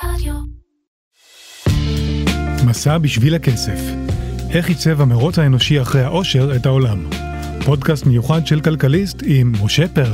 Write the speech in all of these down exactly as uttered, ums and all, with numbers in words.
הרדיו. מסע בשביל הכסף. איך ייצב המרוץ האנושי אחרי העושר את העולם. פודקאסט מיוחד של כלכליסט עם משה פרל.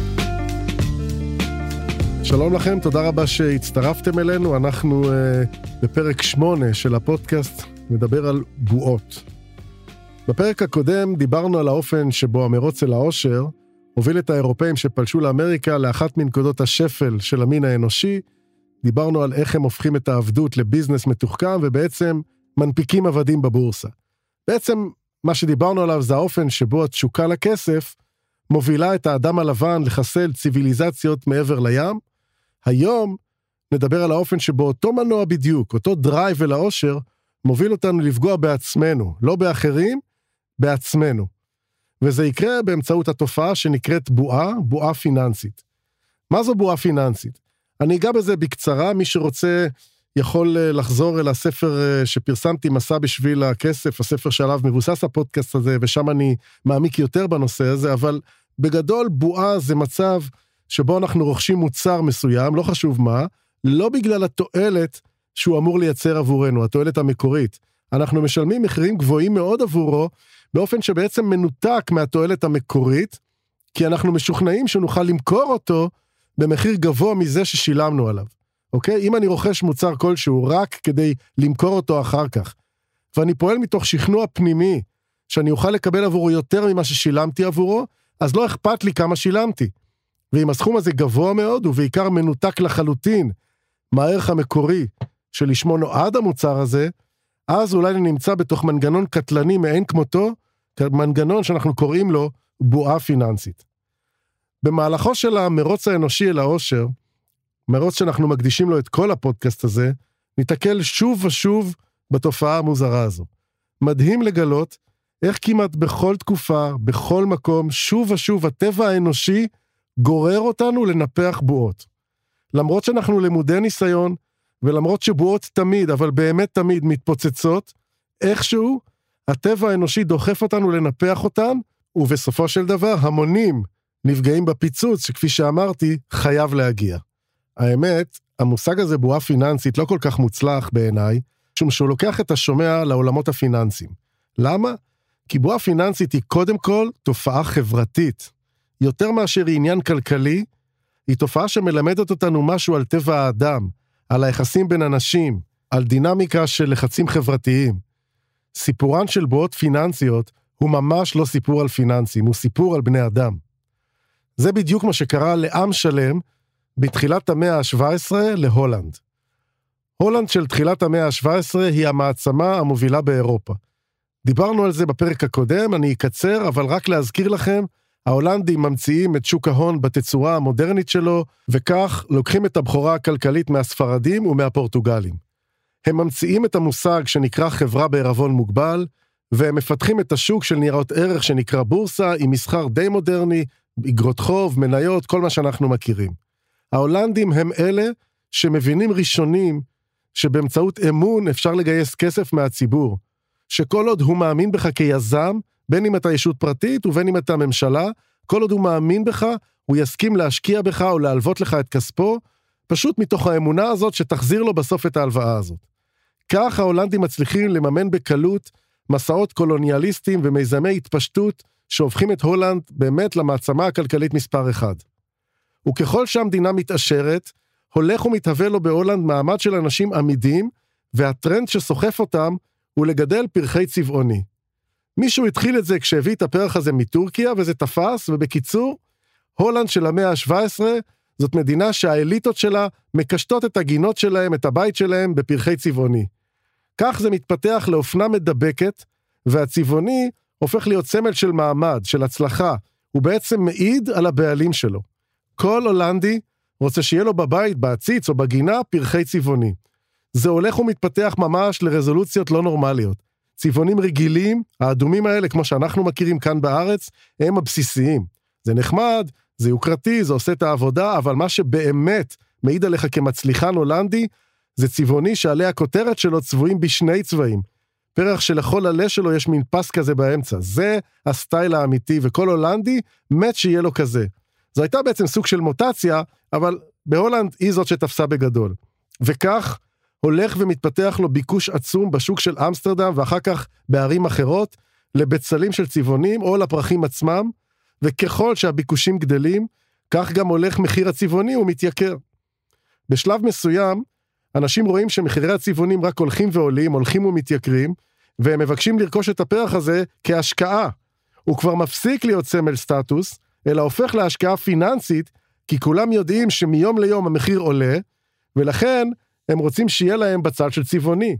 שלום לכם, תודה רבה שהצטרפתם אלינו. אנחנו uh, בפרק שמונה של הפודקאסט מדבר על בועות. בפרק הקודם דיברנו על האופן שבו המרוץ אל העושר הוביל את האירופאים שפלשו לאמריקה לאחת מנקודות השפל של המין האנושי. דיברנו על איך הם הופכים את העבדות לביזנס מתוחכם ובעצם מנפיקים עבדים בבורסה. בעצם מה שדיברנו עליו זה האופן שבו התשוקה לכסף מובילה את האדם הלבן לחסל ציוויליזציות מעבר לים. היום נדבר על האופן שבו אותו מנוע בדיוק, אותו דרייב אל העושר, מוביל אותנו לפגוע בעצמנו, לא באחרים, בעצמנו. וזה יקרה באמצעות התופעה שנקראת בועה, בועה פיננסית. מה זו בועה פיננסית? אני אגע בזה בקצרה, מי שרוצה יכול לחזור אל הספר שפרסמתי, מסע בשביל הכסף, הספר שעליו מבוסס הפודקאסט הזה, ושם אני מעמיק יותר בנושא הזה, אבל בגדול בועה זה מצב שבו אנחנו רוכשים מוצר מסוים, לא חשוב מה, לא בגלל התועלת שהוא אמור לייצר עבורנו, התועלת המקורית. אנחנו משלמים מחירים גבוהים מאוד עבורו, באופן שבעצם מנותק מהתועלת המקורית, כי אנחנו משוכנעים שנוכל למכור אותו במחיר גבוה מזה ששילמנו עליו. אוקיי? אם אני רוכש מוצר כלשהו רק כדי למכור אותו אחר כך, ואני פועל מתוך שכנוע פנימי, שאני אוכל לקבל עבורו יותר ממה ששילמתי עבורו, אז לא אכפת לי כמה שילמתי. ואם הסכום הזה גבוה מאוד, ובעיקר מנותק לחלוטין מהערך המקורי שלשמו נועד המוצר הזה, אז אולי אני נמצא בתוך מנגנון קטלני מאין כמותו, מנגנון שאנחנו קוראים לו בועה פיננסית. במהלכו של המרוץ האנושי אל העושר, מרוץ שאנחנו מקדישים לו את כל הפודקאסט הזה, ניתקל שוב ושוב בתופעה המוזרה הזו. מדהים לגלות איך כמעט בכל תקופה, בכל מקום, שוב ושוב הטבע האנושי גורר אותנו לנפח בועות. למרות שאנחנו למודי ניסיון, ולמרות שבועות תמיד, אבל באמת תמיד מתפוצצות, איכשהו הטבע האנושי דוחף אותנו לנפח אותן, ובסופו של דבר המונים נפגעים בפיצוץ, שכפי שאמרתי, חייב להגיע. האמת, המושג הזה בועה פיננסית לא כל כך מוצלח בעיניי, משום שהוא לוקח את השומע לעולמות הפיננסיים. למה? כי בועה פיננסית היא קודם כל תופעה חברתית. יותר מאשר היא עניין כלכלי, היא תופעה שמלמדת אותנו משהו על טבע האדם, על היחסים בין אנשים, על דינמיקה של לחצים חברתיים. סיפורן של בועות פיננסיות הוא ממש לא סיפור על פיננסים, הוא סיפור על בני אדם. זה בדיוק מה שקרה לעם שלם בתחילת המאה ה-שבע עשרה להולנד. הולנד של תחילת המאה ה-שבע עשרה היא המעצמה המובילה באירופה. דיברנו על זה בפרק הקודם, אני אקצר, אבל רק להזכיר לכם, ההולנדים ממציאים את שוק ההון בתצורה המודרנית שלו, וכך לוקחים את הבחורה הכלכלית מהספרדים ומהפורטוגלים. הם ממציאים את המושג שנקרא חברה בערבון מוגבל, והם מפתחים את השוק של ניירות ערך שנקרא בורסה, עם מסחר די מודרני, אגרות חוב, מניות, כל מה שאנחנו מכירים. ההולנדים הם אלה שמבינים ראשונים שבאמצעות אמון אפשר לגייס כסף מהציבור, שכל עוד הוא מאמין בך כיזם, בין אם אתה ישות פרטית ובין אם אתה ממשלה, כל עוד הוא מאמין בך, הוא יסכים להשקיע בך או להלוות לך את כספו, פשוט מתוך האמונה הזאת שתחזיר לו בסוף את ההלוואה הזאת. כך ההולנדים מצליחים לממן בקלות מסעות קולוניאליסטיים ומיזמי התפשטות שהופכים את הולנד באמת למעצמה הכלכלית מספר אחד. וככל שהמדינה מתעשרת, הולך ומתהווה לו בהולנד מעמד של אנשים עמידים, והטרנד שסוחף אותם הוא לגדל פרחי צבעוני. מישהו התחיל את זה כשהביא את הפרח הזה מטורקיה, וזה תפס, ובקיצור, הולנד של המאה ה-שבע עשרה, זאת מדינה שהאליטות שלה מקשטות את הגינות שלהם, את הבית שלהם, בפרחי צבעוני. כך זה מתפתח לאופנה מדבקת, והצבעוני הופך להיות סמל של מעמד, של הצלחה, הוא בעצם מעיד על הבעלים שלו. כל הולנדי רוצה שיהיה לו בבית, בעציץ או בגינה, פרחי צבעוני. זה הולך ומתפתח ממש לרזולוציות לא נורמליות. צבעונים רגילים, האדומים האלה, כמו שאנחנו מכירים כאן בארץ, הם הבסיסיים. זה נחמד, זה יוקרתי, זה עושה את העבודה, אבל מה שבאמת מעיד עליך כמצליחן הולנדי, זה צבעוני שעלי הכותרת שלו צבועים בשני צבעים. פרח שלכל עלה שלו יש מין פס כזה באמצע. זה הסטייל האמיתי, וכל הולנדי מת שיהיה לו כזה. זו הייתה בעצם סוג של מוטציה, אבל בהולנד היא זאת שתפסה בגדול. וכך הולך ומתפתח לו ביקוש עצום בשוק של אמסטרדם, ואחר כך בערים אחרות, לבצלים של צבעונים או לפרחים עצמם, וככל שהביקושים גדלים, כך גם הולך מחיר הצבעוני ומתייקר. בשלב מסוים, אנשים רואים שמחירי הצבעונים רק הולכים ועולים, הולכים ומתייקרים, והם מבקשים לרכוש את הפרח הזה כהשקעה. הוא כבר מפסיק להיות סמל סטטוס, אלא הופך להשקעה פיננסית, כי כולם יודעים שמיום ליום המחיר עולה, ולכן הם רוצים שיהיה להם בצל של צבעוני.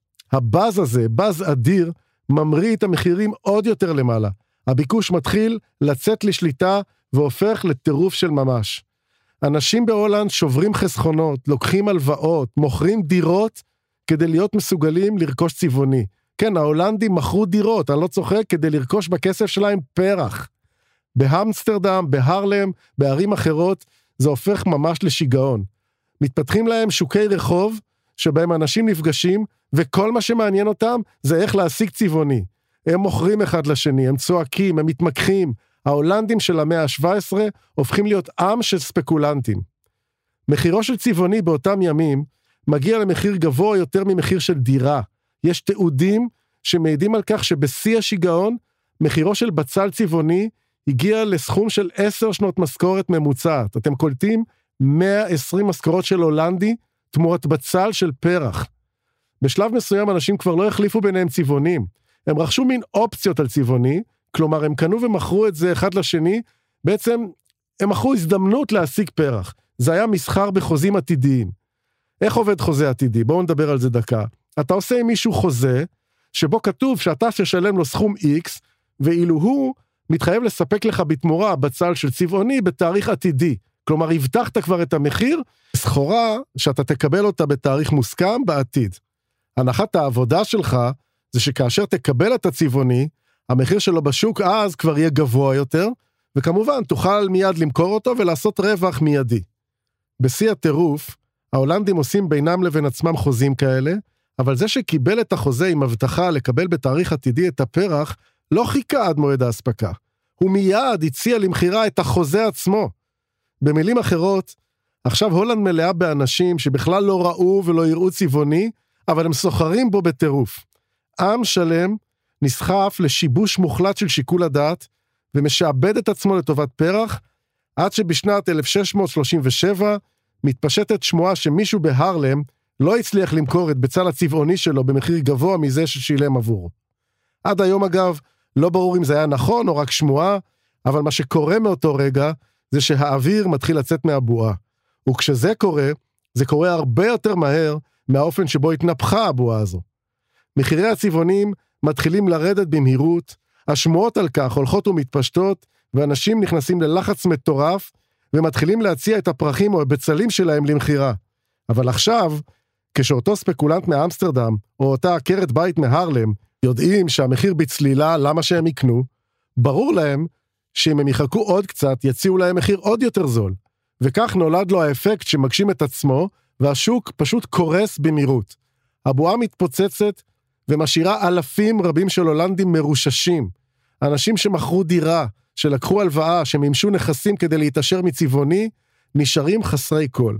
הבאז הזה, באז אדיר, ממריא את המחירים עוד יותר למעלה. הביקוש מתחיל לצאת לשליטה, והופך לטירוף של ממש. אנשים בהולנד שוברים חסכונות, לוקחים הלוואות, מוכרים דירות, כדי להיות מסוגלים לרכוש צבעוני. כן, ההולנדים מכרו דירות, אני לא צוחק, כדי לרכוש בכסף שלהם פרח. באמסטרדם, בהרלם, בערים אחרות, זה הופך ממש לשיגעון. מתפתחים להם שוקי רחוב, שבהם אנשים נפגשים, וכל מה שמעניין אותם, זה איך להשיג צבעוני. הם מוכרים אחד לשני, הם צועקים, הם מתמקחים. ההולנדים של המאה ה-שבע עשרה, הופכים להיות עם של ספקולנטים. מחירו של צבעוני באותם ימים, מגיע למחיר גבוה יותר ממחיר של דירה. יש תיעודים שמעידים על כך שבשיא השיגעון, מחירו של בצל צבעוני, הגיע לסכום של עשר שנות משכורת ממוצעת. אתם קולטים מאה ועשרים משכורות של הולנדי, תמורת בצל של פרח. בשלב מסוים אנשים כבר לא החליפו ביניהם צבעונים. הם רכשו מין אופציות על צבעוני, כלומר הם קנו ומכרו את זה אחד לשני, בעצם הם מכרו הזדמנות להשיג פרח. זה היה מסחר בחוזים עתידיים. איך עובד חוזה עתידי? בואו נדבר על זה דקה. אתה עושה עם מישהו חוזה, שבו כתוב שאתה ששלם לו סכום X, ואילו הוא מתחייב לספק לך בתמורה בצל של צבעוני בתאריך עתידי. כלומר, הבטחת כבר את המחיר, סחורה שאתה תקבל אותה בתאריך מוסכם בעתיד. הנחת העבודה שלך, זה שכאשר תקבל את הצבעוני, המחיר שלו בשוק אז כבר יהיה גבוה יותר, וכמובן תוכל מיד למכור אותו ולעשות רווח מיידי. בשיא הטירוף, ההולנדים עושים בינם לבין עצמם חוזים כאלה, אבל זה שקיבל את החוזה עם הבטחה לקבל בתאריך עתידי את הפרח, לא חיכה עד מועד ההספקה. הוא מיד הציע למחירה את החוזה עצמו. במילים אחרות, עכשיו הולנד מלאה באנשים שבכלל לא ראו ולא יראו צבעוני, אבל הם סוחרים בו בטירוף. עם שלם נסחף לשיבוש מוחלט של שיקול הדעת, ומשעבד את עצמו לטובת פרח, עד שבשנת אלף שש מאות שלושים ושבע, מתפשטת שמועה שמישהו בהרלם לא הצליח למכור את בצל הצבעוני שלו במחיר גבוה מזה ששילם עבור. עד היום אגב, לא ברור אם זה היה נכון או רק שמועה, אבל מה שקורה מאותו רגע, זה שהאוויר מתחיל לצאת מהבועה. וכשזה קורה, זה קורה הרבה יותר מהר מהאופן שבו התנפחה הבועה הזו. מחירי הצבעונים מתחילים לרדת במהירות, השמועות על כך הולכות ומתפשטות, ואנשים נכנסים ללחץ מטורף, ומתחילים להציע את הפרחים או הבצלים שלהם למחירה. אבל עכשיו, כשאותו ספקולנט מאמסטרדם, או אותה עקרת בית מהרלם, יודעים שהמחיר בצלילה, למה שהם יקנו, ברור להם שאם הם יחכו עוד קצת, יציעו להם מחיר עוד יותר זול. וכך נולד לו האפקט שמגשים את עצמו, והשוק פשוט קורס במהירות. הבועה מתפוצצת, ומשאירה אלפים רבים של הולנדים מרוששים. אנשים שמכרו דירה, שלקחו הלוואה, שמימשו נכסים כדי להתעשר מצבעוני, נשארים חסרי כל.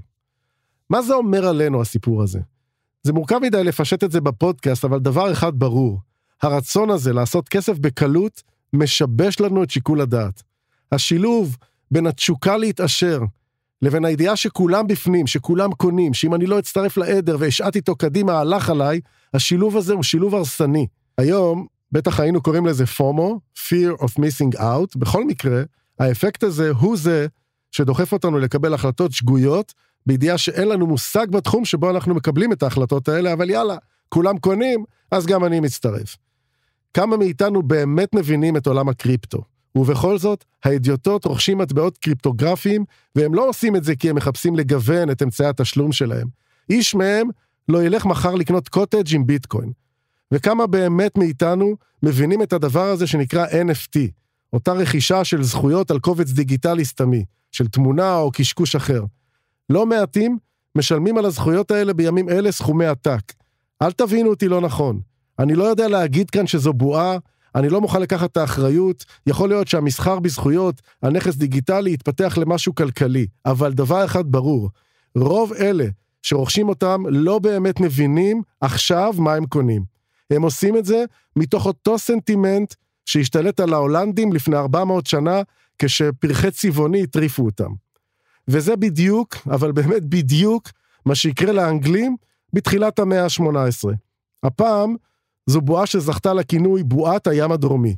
מה זה אומר עלינו הסיפור הזה? זה מורכב מדי לפשט את זה בפודקאסט, אבל דבר אחד ברור. הרצון הזה לעשות כסף בקלות, משבש לנו את שיקול הדעת. השילוב בין התשוקה להתעשר, לבין הידיעה שכולם בפנים, שכולם קונים, שאם אני לא אצטרף לעדר והשעת איתו קדימה הלך עליי, השילוב הזה הוא שילוב הרסני. היום, בטח היינו קוראים לזה פומו, Fear of Missing Out, בכל מקרה, האפקט הזה הוא זה שדוחף אותנו לקבל החלטות שגויות, בידיעה שאין לנו מושג בתחום שבו אנחנו מקבלים את ההחלטות האלה, אבל יאללה, כולם קונים, אז גם אני מצטרף. כמה מאיתנו באמת מבינים את עולם הקריפטו, ובכל זאת, האידיוטות רוכשים מטבעות קריפטוגרפיים, והם לא עושים את זה כי הם מחפשים לגוון את אמצעי התשלום שלהם. איש מהם לא ילך מחר לקנות קוטג' עם ביטקוין. וכמה באמת מאיתנו מבינים את הדבר הזה שנקרא אן אף טי, אותה רכישה של זכויות על קובץ דיגיטלי סתמי, של תמונה או קשקוש אחר. לא מעטים משלמים על הזכויות האלה בימים אלה סכומי עתק. אל תבינו אותי לא נכון. אני לא יודע להגיד כאן שזו בועה, אני לא מוכן לקחת את האחריות, יכול להיות שהמסחר בזכויות, הנכס דיגיטלי יתפתח למשהו כלכלי, אבל דבר אחד ברור, רוב אלה שרוכשים אותם לא באמת מבינים עכשיו מה הם קונים. הם עושים את זה מתוך אותו סנטימנט שהשתלט על ההולנדים לפני ארבע מאות שנה, כשפרחי צבעוני הטריפו אותם. וזה בדיוק, אבל באמת בדיוק, מה שיקרה לאנגלים בתחילת המאה ה-שמונה עשרה. הפעם זו בועה שזכתה לכינוי בועת הים הדרומי.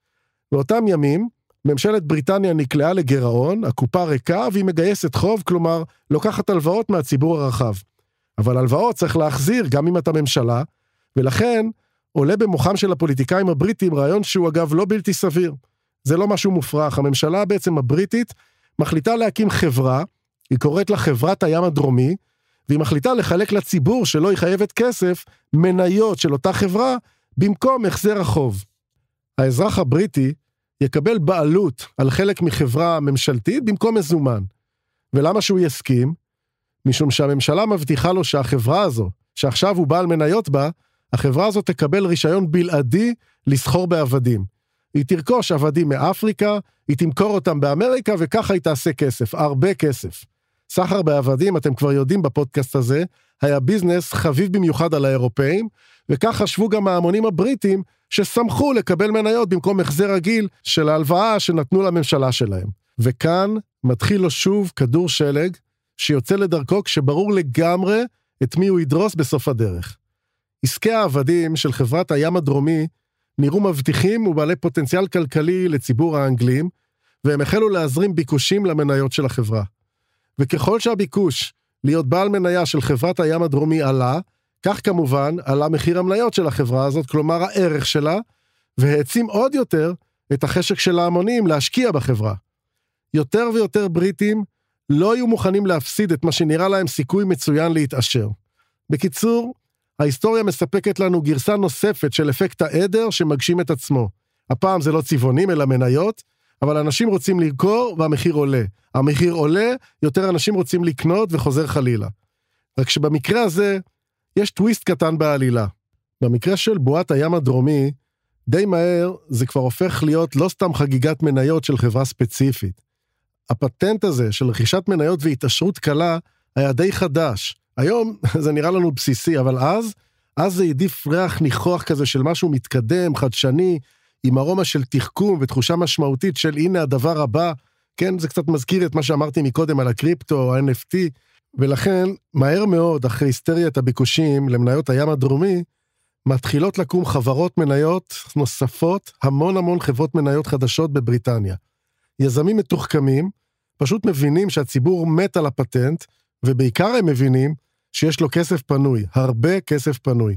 באותם ימים, ממשלת בריטניה נקלעה לגרעון, הקופה ריקה והיא מגייסת חוב, כלומר, לוקחת הלוואות מהציבור הרחב. אבל הלוואות צריך להחזיר גם אם אתה ממשלה, ולכן עולה במוחם של הפוליטיקאים הבריטים רעיון שהוא אגב לא בלתי סביר. זה לא משהו מופרך, הממשלה בעצם הבריטית מחליטה להקים חברה, היא קוראת לה חברת הים הדרומי, והיא מחליטה לחלק לציבור שלא היא חייבת כסף, מניות של אותה חברה, במקום החזר החוב. האזרח הבריטי יקבל בעלות על חלק מחברה ממשלתית במקום מזומן. ולמה שהוא יסכים? משום שהממשלה מבטיחה לו שהחברה הזו, שעכשיו הוא בעל מניות בה, החברה הזו תקבל רישיון בלעדי לסחור בעבדים. היא תרכוש עבדים מאפריקה, היא תמכור אותם באמריקה, וככה היא תעשה כסף, הרבה כסף. סחר בעבדים, אתם כבר יודעים בפודקאסט הזה, היה ביזנס חביב במיוחד על האירופאים, וכך חשבו גם ההמונים הבריטים, ששמחו לקבל מניות במקום החזר רגיל של ההלוואה שנתנו לממשלה שלהם. וכאן מתחיל לו שוב כדור שלג, שיוצא לדרכו כשברור לגמרי את מי הוא ידרוס בסוף הדרך. עסקי העבדים של חברת הים הדרומי נראו מבטיחים ובעלי פוטנציאל כלכלי לציבור האנגלים, והם החלו להזרים ביקושים למניות של החברה. וככל שהביקוש להיות בעל מניה של חברת הים הדרומי עלה, כך כמובן עלה מחיר המניות של החברה הזאת, כלומר הערך שלה, והעצים עוד יותר את החשק של ההמונים להשקיע בחברה. יותר ויותר בריטים לא היו מוכנים להפסיד את מה שנראה להם סיכוי מצוין להתעשר. בקיצור, ההיסטוריה מספקת לנו גרסה נוספת של אפקט העדר שמגשים את עצמו. הפעם זה לא צבעונים אלא מניות, אבל אנשים רוצים למכור והמחיר עולה. המחיר עולה, יותר אנשים רוצים לקנות וחוזר חלילה. רק שבמקרה הזה, יש טוויסט קטן בעלילה. במקרה של בועת הים הדרומי, די מהר זה כבר הופך להיות לא סתם חגיגת מניות של חברה ספציפית. הפטנט הזה של רכישת מניות והתעשרות קלה היה די חדש. היום זה נראה לנו בסיסי, אבל אז, אז זה עדיף ריח ניחוח כזה של משהו מתקדם, חדשני, עם ארומה של תחכום ותחושה משמעותית של הנה הדבר הבא. כן, זה קצת מזכיר את מה שאמרתי מקודם על הקריפטו, ה-אן אף טי, ולכן מהר מאוד אחרי היסטריית הביקושים למניות הים הדרומי, מתחילות לקום חברות מניות נוספות, המון המון חברות מניות חדשות בבריטניה. יזמים מתוחכמים, פשוט מבינים שהציבור מת על הפטנט, ובעיקר הם מבינים שיש לו כסף פנוי, הרבה כסף פנוי.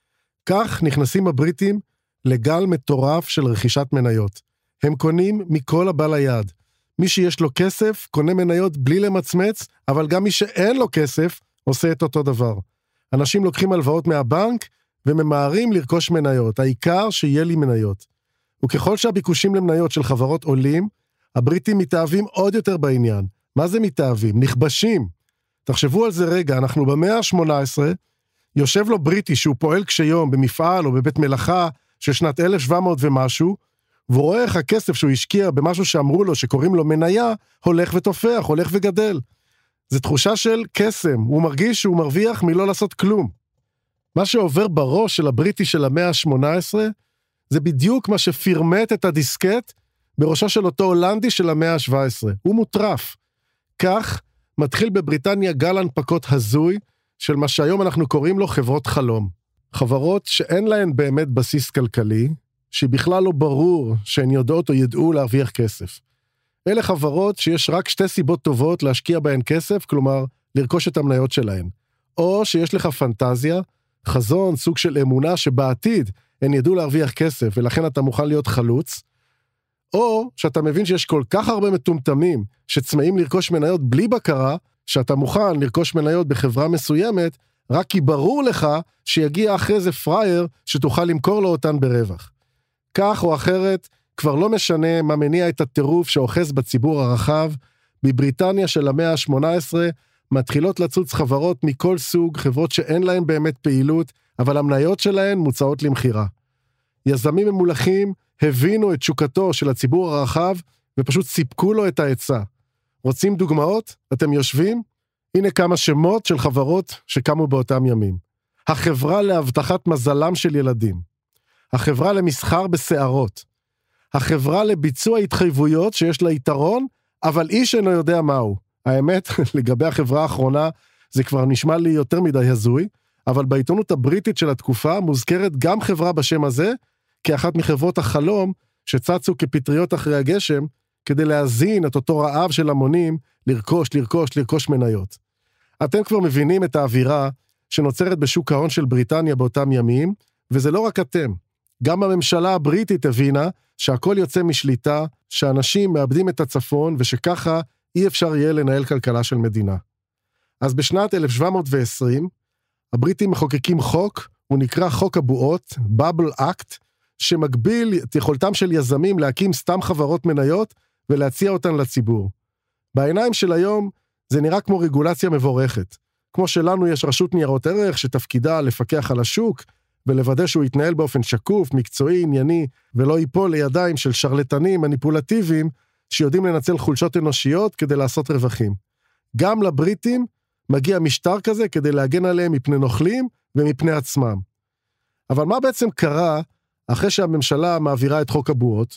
כך נכנסים הבריטים לגל מטורף של רכישת מניות. הם קונים מכל הבא ליד. מי שיש לו כסף קונה מניות בלי למצמץ, אבל גם מי שאין לו כסף עושה את אותו דבר. אנשים לוקחים הלוואות מהבנק וממהרים לרכוש מניות, העיקר שיהיה לי מניות. וככל שהביקושים למניות של חברות עולים, הבריטים מתאהבים עוד יותר בעניין. מה זה מתאהבים? נכבשים. תחשבו על זה רגע, אנחנו במאה ה-שמונה עשרה, יושב לו בריטי שהוא פועל כשיום במפעל או בבית מלאכה של שנת אלף שבע מאות ומשהו, והוא רואה איך הכסף שהוא השקיע במשהו שאמרו לו שקוראים לו מניה, הולך ותופח, הולך וגדל. זו תחושה של קסם, הוא מרגיש שהוא מרוויח מלא לעשות כלום. מה שעובר בראש של הבריטי של המאה ה-שמונה עשרה, זה בדיוק מה שפירמט את הדיסקט בראשו של אותו הולנדי של המאה ה-שבע עשרה. הוא מוטרף. כך מתחיל בבריטניה גל הנפקות הזוי של מה שהיום אנחנו קוראים לו חברות חלום. חברות שאין להן באמת בסיס כלכלי, שבכלל לא ברור שהן יודעות או ידעו להרוויח כסף. אלה חברות שיש רק שתי סיבות טובות להשקיע בהן כסף, כלומר לרכוש את המניות שלהן. או שיש לך פנטזיה, חזון, סוג של אמונה שבעתיד הן ידעו להרוויח כסף ולכן אתה מוכן להיות חלוץ, או שאתה מבין שיש כל כך הרבה מטומטמים שצמאים לרכוש מניות בלי בקרה, שאתה מוכן לרכוש מניות בחברה מסוימת, רק כי ברור לך שיגיע אחרי זה פרייר שתוכל למכור לו אותן ברווח. כך או אחרת, כבר לא משנה מה מניע את הטירוף שאוחז בציבור הרחב, בבריטניה של המאה ה-שמונה עשרה מתחילות לצוץ חברות מכל סוג, חברות שאין להן באמת פעילות, אבל המניות שלהן מוצאות למחירה. יזמים ממולכים הבינו את שוקתו של הציבור הרחב, ופשוט סיפקו לו את ההצעה. רוצים דוגמאות? אתם יושבים? הנה כמה שמות של חברות שקמו באותם ימים. החברה להבטחת מזלם של ילדים. החברה למסחר בשערות. החברה לביצוע התחייבויות שיש לה יתרון, אבל איש אינו יודע מהו. האמת, לגבי החברה האחרונה, זה כבר נשמע לי יותר מדי הזוי, אבל בעיתונות הבריטית של התקופה מוזכרת גם חברה בשם הזה, כאחת מחברות החלום שצצו כפטריות אחרי הגשם, כדי להזין את אותו רעב של המונים, לרכוש, לרכוש, לרכוש מניות. אתם כבר מבינים את האווירה שנוצרת בשוק ההון של בריטניה באותם ימים, וזה לא רק אתם. גם הממשלה הבריטית הבינה שהכל יוצא משליטה, שאנשים מאבדים את הצפון, ושככה אי אפשר יהיה לנהל כלכלה של מדינה. אז בשנת אלף שבע מאות ועשרים, הבריטים מחוקקים חוק, הוא נקרא חוק הבועות, Bubble Act, שמגביל את יכולתם של יזמים להקים סתם חברות מניות, ולהציע אותן לציבור. בעיניים של היום, זה נראה כמו רגולציה מבורכת. כמו שלנו יש רשות ניירות ערך, שתפקידה לפקח על השוק, ולוודא שהוא יתנהל באופן שקוף, מקצועי, ענייני, ולא ייפול לידיים של שרלטנים מניפולטיביים, שיודעים לנצל חולשות אנושיות כדי לעשות רווחים. גם לבריטים מגיע משטר כזה כדי להגן עליהם מפני נוכלים ומפני עצמם. אבל מה בעצם קרה אחרי שהממשלה מעבירה את חוק הבועות?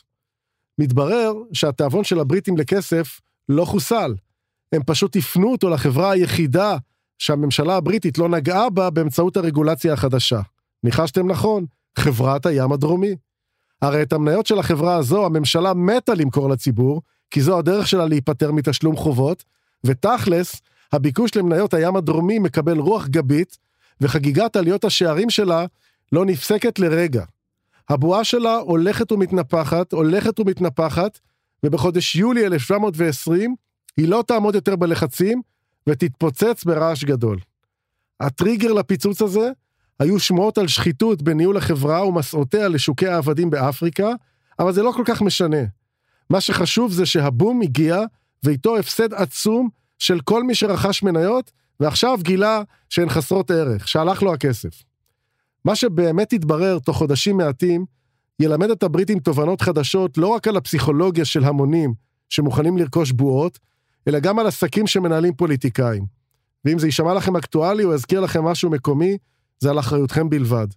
מתברר שהתיאבון של הבריטים לכסף לא חוסל. הם פשוט הפנו אותו לחברה היחידה שהממשלה הבריטית לא נגעה בה באמצעות הרגולציה החדשה. ניחשתם נכון, חברת הים הדרומי. הרי את המניות של החברה הזו הממשלה מתה למכור לציבור, כי זו הדרך שלה להיפטר מתשלום חובות, ותכלס, הביקוש למניות הים הדרומי מקבל רוח גבית, וחגיגת עליות השערים שלה לא נפסקת לרגע. הבועה שלה הולכת ומתנפחת, הולכת ומתנפחת, ובחודש יולי אלף שבע מאות ועשרים, היא לא תעמוד יותר בלחצים, ותתפוצץ ברעש גדול. הטריגר לפיצוץ הזה, היו שמועות על שחיתות בניהול החברה ומסעותיה לשוקי העבדים באפריקה, אבל זה לא כל כך משנה. מה שחשוב זה שהבום הגיע, ואיתו הפסד עצום של כל מי שרכש מניות, ועכשיו גילה שהן חסרות ערך, שהלך לו הכסף. מה שבאמת התברר תוך חודשים מעטים, ילמד את הבריטים תובנות חדשות לא רק על הפסיכולוגיה של המונים שמוכנים לרכוש בועות, אלא גם על עסקים שמנהלים פוליטיקאים. ואם זה יישמע לכם אקטואלי או יזכיר לכם משהו מקומי, זה על אחריותכם בלבד.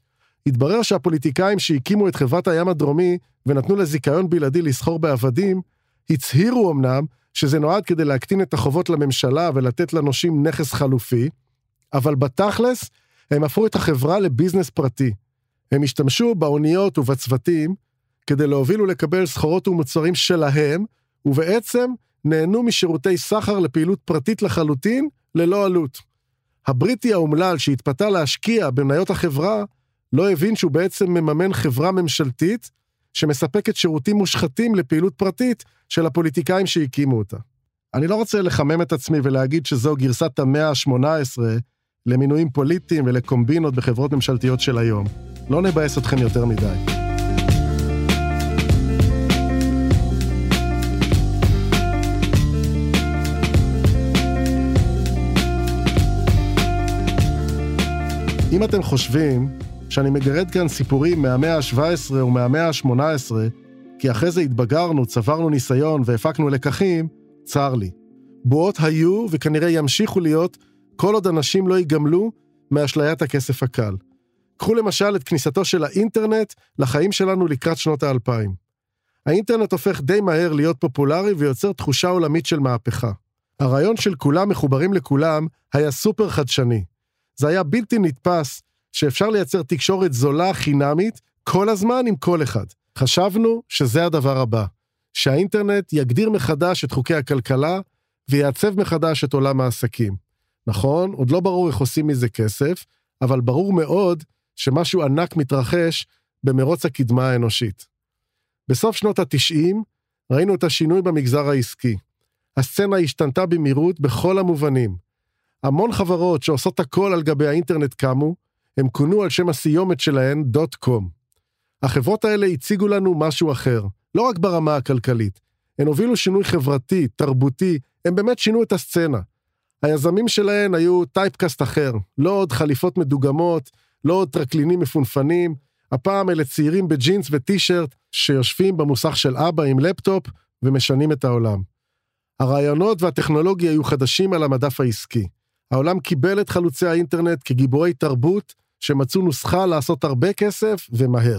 התברר שהפוליטיקאים שהקימו את חברת הים הדרומי ונתנו לזיכיון בלעדי לסחור בעבדים, הצהירו אמנם שזה נועד כדי להקטין את החובות לממשלה ולתת לנושים נכס חלופי, אבל בתכלס הם הפכו את החברה לביזנס פרטי. הם השתמשו באוניות ובצוותים כדי להוביל ולקבל סחורות ומוצרים שלהם, ובעצם נהנו משירותי סחר לפעילות פרטית לחלוטין ללא עלות. הבריטי האומלל שהתפתה להשקיע במניות החברה, לא הבין שהוא בעצם מממן חברה ממשלתית, שמספקת שירותים מושחתים לפעילות פרטית של הפוליטיקאים שהקימו אותה. אני לא רוצה לחמם את עצמי ולהגיד שזו גרסת המאה ה-שמונה עשרה למינויים פוליטיים ולקומבינות בחברות ממשלתיות של היום. לא נבאס אתכם יותר מדי. אם אתם חושבים שאני מגרד כאן סיפורים מהמאה ה-שבע עשרה ומהמאה ה-שמונה עשרה, כי אחרי זה התבגרנו, צברנו ניסיון והפקנו לקחים, צר לי. בועות היו וכנראה ימשיכו להיות כל עוד אנשים לא יגמלו מאשליית הכסף הקל. קחו למשל את כניסתו של האינטרנט לחיים שלנו לקראת שנות האלפיים. האינטרנט הופך די מהר להיות פופולרי ויוצר תחושה עולמית של מהפכה. הרעיון של כולם מחוברים לכולם היה סופר חדשני. זה היה בלתי נתפס שאפשר לייצר תקשורת זולה חינמית כל הזמן עם כל אחד. חשבנו שזה הדבר הבא, שהאינטרנט יגדיר מחדש את חוקי הכלכלה ויעצב מחדש את עולם העסקים. נכון, עוד לא ברור איך עושים מזה כסף, אבל ברור מאוד שמשהו ענק מתרחש במרוץ הקדמה האנושית. בסוף שנות ה-תשעים ראינו את השינוי במגזר העסקי. הסצנה השתנתה במהירות בכל המובנים. המון חברות שעושות הכל על גבי האינטרנט קמו, הם כונו על שם הסיומת שלהן דוט קום. החברות האלה הציגו לנו משהו אחר, לא רק ברמה הכלכלית. הן הובילו שינוי חברתי, תרבותי, הם באמת שינו את הסצנה. היזמים שלהן היו טייפקאסט אחר, לא עוד חליפות מדוגמות, לא עוד טרקלינים מפונפנים, הפעם אלה צעירים בג'ינס וטישרט שיושבים במוסך של אבא עם לפטופ ומשנים את העולם. הרעיונות והטכנולוגיה היו חדשים על המדף העסקי. העולם קיבל את חלוצי האינטרנט כגיבורי תרבות שמצאו נוסחה לעשות הרבה כסף ומהר.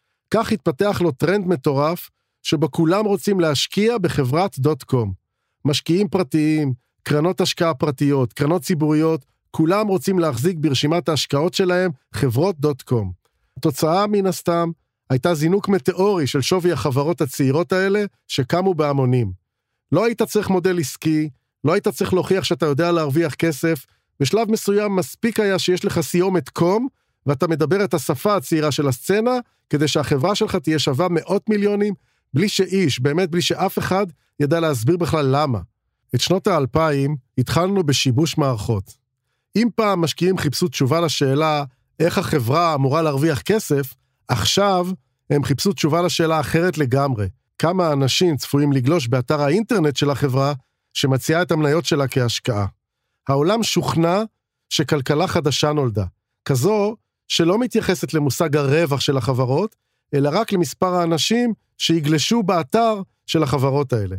כך התפתח לו טרנד מטורף שבו כולם רוצים להשקיע בחברת דוט קום. משקיעים פרטיים, קרנות השקעה פרטיות, קרנות ציבוריות, כולם רוצים להחזיק ברשימת ההשקעות שלהם חברות דוט קום. התוצאה מן הסתם הייתה זינוק מטאורי של שווי החברות הצעירות האלה שקמו בהמונים. לא היית צריך מודל עסקי, לא היית צריך להוכיח שאתה יודע להרוויח כסף, בשלב מסוים מספיק היה שיש לך סיומת קום, ואתה מדבר את השפה הצעירה של הסצנה, כדי שהחברה שלך תהיה שווה מאות מיליונים, בלי שאיש, באמת בלי שאף אחד ידע להסביר בכלל למה. את שנות האלפיים התחלנו בשיבוש מערכות. אם פעם משקיעים חיפשו תשובה לשאלה איך החברה אמורה להרוויח כסף, עכשיו הם חיפשו תשובה לשאלה אחרת לגמרי. כמה אנשים צפויים לגלוש באתר האינטרנט של החברה שמציעה את המניות שלה כהשקעה. העולם שוכנע שכלכלה חדשה נולדה, כזו שלא מתייחסת למושג הרווח של החברות, אלא רק למספר האנשים שיגלשו באתר של החברות האלה.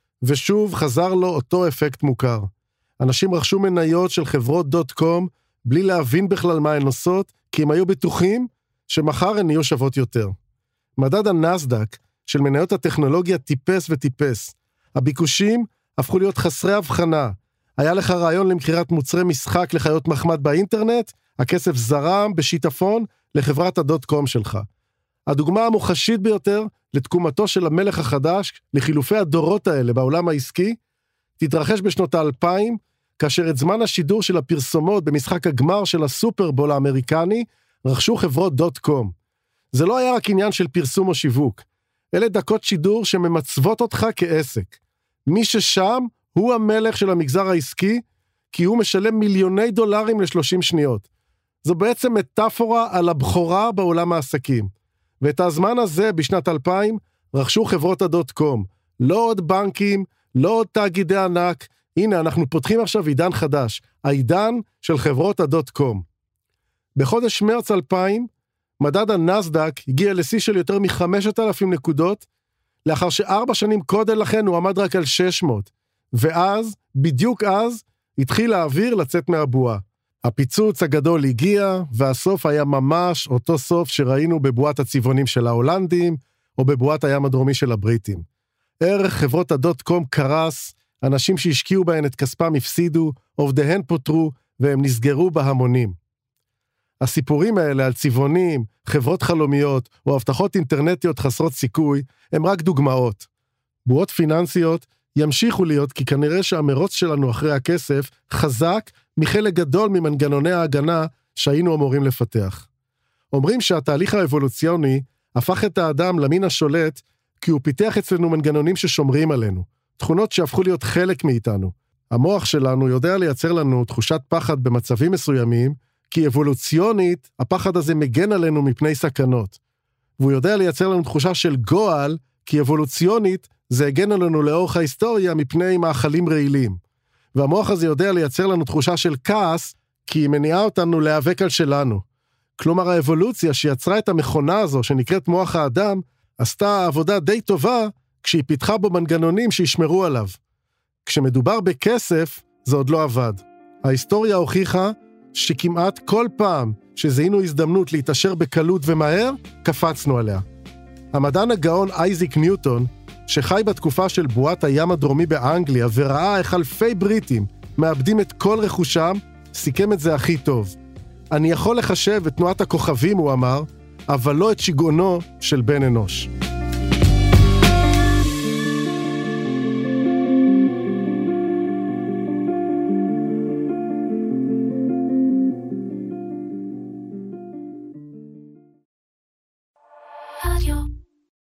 ושוב חזר לו אותו אפקט מוכר. אנשים רכשו מניות של חברות דוט קום בלי להבין בכלל מה הן עושות, כי הם היו בטוחים שמחר הן יהיו שוות יותר. מדד הנסדק של מניות הטכנולוגיה טיפס וטיפס. הביקושים הפכו להיות חסרי הבחנה. היה לך רעיון למכירת מוצרי משחק לחיות מחמד באינטרנט, הכסף זרם בשיטפון לחברת הדוט קום שלך. הדוגמה המוחשית ביותר לתקומתו של המלך החדש, לחילופי הדורות האלה בעולם העסקי, תתרחש בשנות האלפיים, כאשר את זמן השידור של הפרסומות במשחק הגמר של הסופרבול האמריקני, רכשו חברות דוט קום. זה לא היה רק עניין של פרסום או שיווק, אלה דקות שידור שממצוות אותך כעסק. מי ששם הוא המלך של המגזר העסקי, כי הוא משלם מיליוני דולרים ל-שלושים שניות. זו בעצם מטאפורה על הבכורה בעולם העסקים. ואת הזמן הזה בשנת אלפיים רכשו חברות הדוט קום. לא עוד בנקים, לא עוד תאגידי ענק. הנה, אנחנו פותחים עכשיו עידן חדש, העידן של חברות הדוט קום. בחודש מרץ אלפיים, מדד הנסדק הגיע לשיא של יותר מ-חמשת אלפים נקודות, לאחר שארבע שנים קודם לכן הוא עמד רק על שש מאות. ואז, בדיוק אז, התחיל האוויר לצאת מהבועה. הפיצוץ הגדול הגיע, והסוף היה ממש אותו סוף שראינו בבועת הצבעונים של ההולנדים, או בבועת הים הדרומי של הבריטים. ערך חברות הדוט קום קרס, אנשים שהשקיעו בהן את כספם הפסידו, עובדיהן פוטרו, והם נסגרו בהמונים. הסיפורים האלה על צבעונים, חברות חלומיות, או הבטחות אינטרנטיות חסרות סיכוי, הם רק דוגמאות. בועות פיננסיות ימשיכו להיות, כי כנראה שהמרוץ שלנו אחרי הכסף חזק מחלק גדול ממנגנוני ההגנה שהיינו אמורים לפתח. אומרים שהתהליך האבולוציוני הפך את האדם למין השולט, כי הוא פיתח אצלנו מנגנונים ששומרים עלינו, תכונות שהפכו להיות חלק מאיתנו. המוח שלנו יודע לייצר לנו תחושת פחד במצבים מסוימים, כי אבולוציונית הפחד הזה מגן עלינו מפני סכנות. והוא יודע לייצר לנו תחושה של גועל, כי אבולוציונית זה הגן עלינו לאורך ההיסטוריה מפני מאכלים רעילים. והמוח הזה יודע לייצר לנו תחושה של כעס, כי היא מניעה אותנו להיאבק על שלנו. כלומר, האבולוציה שיצרה את המכונה הזו, שנקראת מוח האדם, עשתה עבודה די טובה, כשהיא פיתחה בו מנגנונים שישמרו עליו. כשמדובר בכסף, זה עוד לא עבד. ההיסטוריה הוכיחה שכמעט כל פעם שזיהינו הזדמנות להתעשר בקלות ומהר, קפצנו עליה. המדען הגאון אייזיק ניוטון, שחי בתקופה של בועת הים הדרומי באנגליה, וראה איך אלפי בריטים מאבדים את כל רכושם, סיכם את זה הכי טוב. אני יכול לחשב את תנועת הכוכבים, הוא אמר, אבל לא את שיגעונו של בן אנוש.